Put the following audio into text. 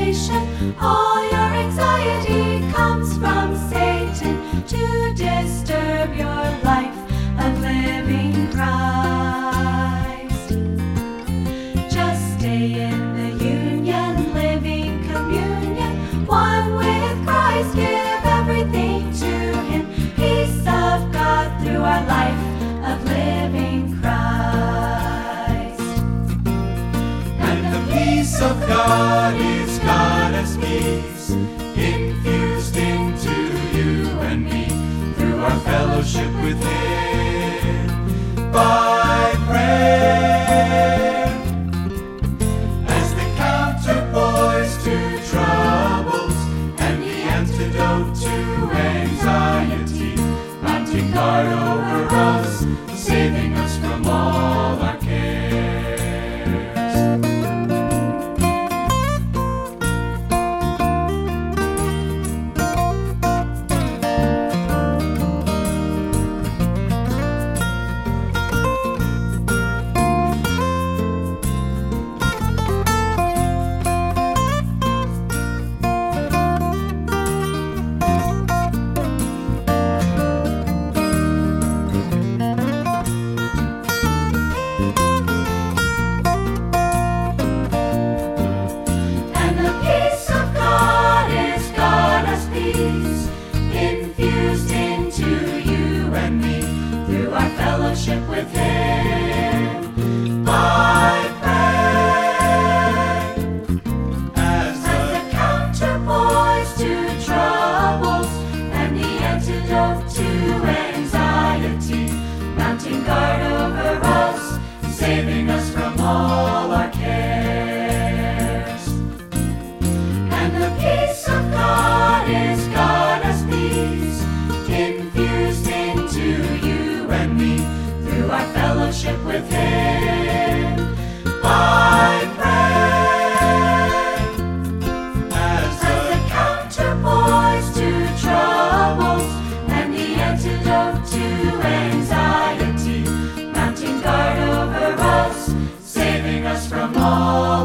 temptation. All your anxiety comes from Satan to disturb your life of living Christ. Just stay in the union, living communion, one with Christ. Give everything to Him. Peace of God through our life of living Christ. And the peace of God is God's peace, infused into you and me through our fellowship with Him by prayer. As the counterpoise to troubles and the antidote to anxiety, mounting guard over us, saving us from all our cares. Infused into you and me through our fellowship with Him by prayer. As the counterpoise to troubles and the antidote to anxiety, mounting guard over us, saving us from all our cares. And the peace of God is God's peace, infused into you and me through our fellowship with Him by prayer. As the counterpoise to troubles and the antidote to anxiety, mounting guard over us, saving us from all